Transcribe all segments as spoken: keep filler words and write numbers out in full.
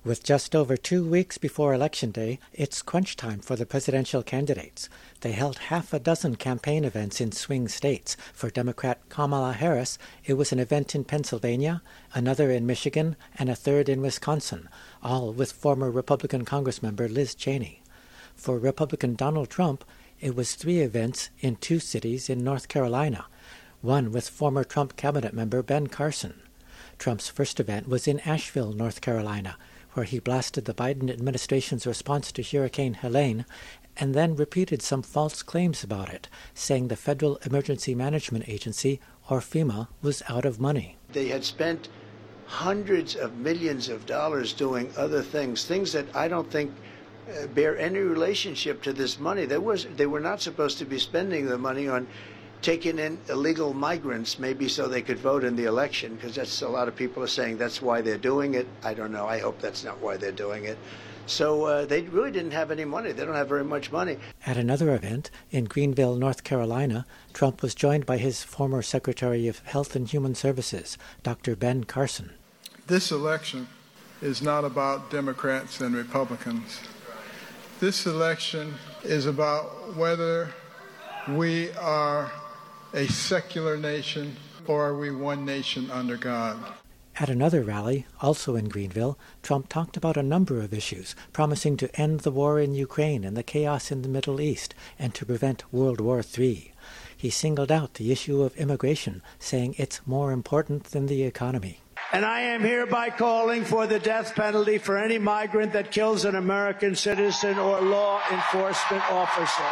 With just over two weeks before Election Day, it's crunch time for the presidential candidates. They held half a dozen campaign events in swing states. For Democrat Kamala Harris, it was an event in Pennsylvania, another in Michigan, and a third in Wisconsin, all with former Republican Congressmember Liz Cheney. For Republican Donald Trump, it was three events in two cities in North Carolina, one with former Trump cabinet member Ben Carson. Trump's first event was in Asheville, North Carolina, where he blasted the Biden administration's response to Hurricane Helene and then repeated some false claims about it, saying the Federal Emergency Management Agency, or FEMA, was out of money. They had spent hundreds of millions of dollars doing other things, things that I don't think uh, bear any relationship to this money. There was, they were not supposed to be spending the money on taking in illegal migrants, maybe so they could vote in the election, because that's a lot of people are saying that's why they're doing it. I don't know. I hope that's not why they're doing it. So uh, they really didn't have any money. They don't have very much money. At another event in Greenville, North Carolina, Trump was joined by his former Secretary of Health and Human Services, Doctor Ben Carson. This election is not about Democrats and Republicans. This election is about whether we are a secular nation, or are we one nation under God? At another rally, also in Greenville, Trump talked about a number of issues, promising to end the war in Ukraine and the chaos in the Middle East, and to prevent World War Three. He singled out the issue of immigration, saying it's more important than the economy. And I am hereby calling for the death penalty for any migrant that kills an American citizen or law enforcement officer.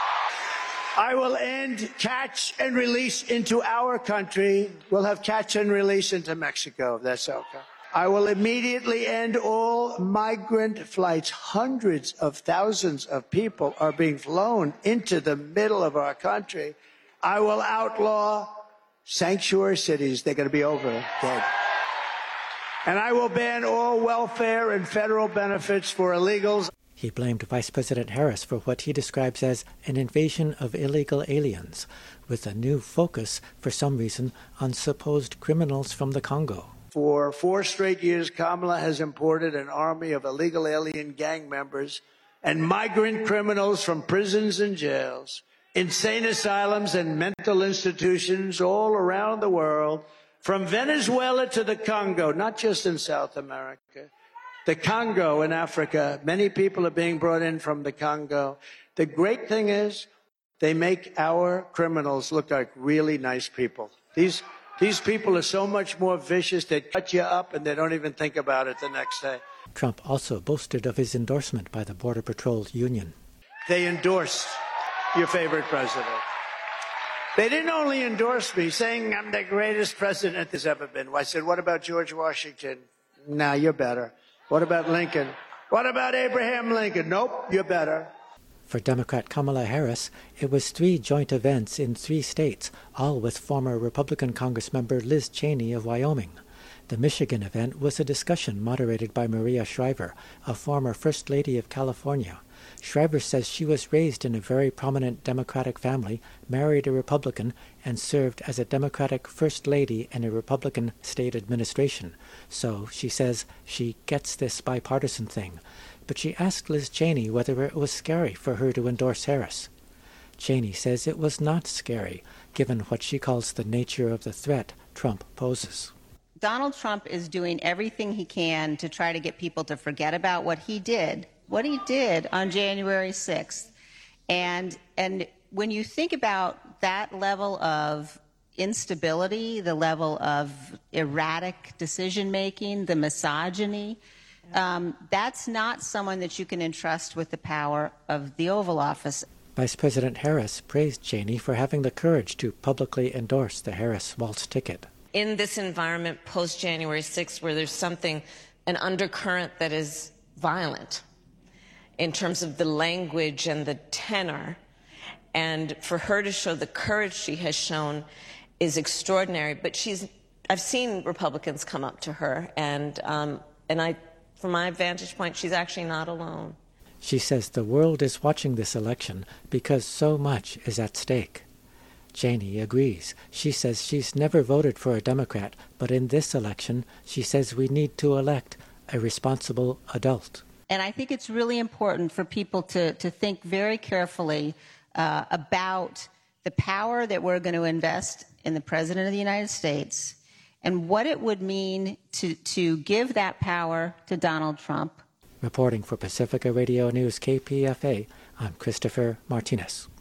I will end catch and release into our country. We'll have catch and release into Mexico, if that's okay. I will immediately end all migrant flights. Hundreds of thousands of people are being flown into the middle of our country. I will outlaw sanctuary cities. They're going to be over, dead. And I will ban all welfare and federal benefits for illegals. He blamed Vice President Harris for what he describes as an invasion of illegal aliens, with a new focus, for some reason, on supposed criminals from the Congo. For four straight years, Kamala has imported an army of illegal alien gang members and migrant criminals from prisons and jails, insane asylums and mental institutions all around the world, from Venezuela to the Congo, not just in South America. The Congo in Africa, many people are being brought in from the Congo. The great thing is they make our criminals look like really nice people. These, these people are so much more vicious, they cut you up and they don't even think about it the next day. Trump also boasted of his endorsement by the Border Patrol Union. They endorsed your favorite president. They didn't only endorse me, saying I'm the greatest president there's ever been. I said, what about George Washington? Nah, you're better. What about Lincoln? What about Abraham Lincoln? Nope, you're better. For Democrat Kamala Harris, it was three joint events in three states, all with former Republican Congressmember Liz Cheney of Wyoming. The Michigan event was a discussion moderated by Maria Shriver, a former First Lady of California. Shriver says she was raised in a very prominent Democratic family, married a Republican, and served as a Democratic First Lady in a Republican state administration. So, she says, she gets this bipartisan thing. But she asked Liz Cheney whether it was scary for her to endorse Harris. Cheney says it was not scary, given what she calls the nature of the threat Trump poses. Donald Trump is doing everything he can to try to get people to forget about what he did, what he did on January sixth. And, and when you think about that level of instability, the level of erratic decision-making, the misogyny, um, that's not someone that you can entrust with the power of the Oval Office. Vice President Harris praised Cheney for having the courage to publicly endorse the Harris-Walz ticket. In this environment post-January sixth, where there's something, an undercurrent that is violent in terms of the language and the tenor, and for her to show the courage she has shown is extraordinary. But she's, I've seen Republicans come up to her, and, um, and I, from my vantage point, she's actually not alone. She says the world is watching this election because so much is at stake. Cheney agrees. She says she's never voted for a Democrat, but in this election, she says we need to elect a responsible adult. And I think it's really important for people to, to think very carefully uh, about the power that we're going to invest in the President of the United States and what it would mean to, to give that power to Donald Trump. Reporting for Pacifica Radio News K P F A, I'm Christopher Martinez.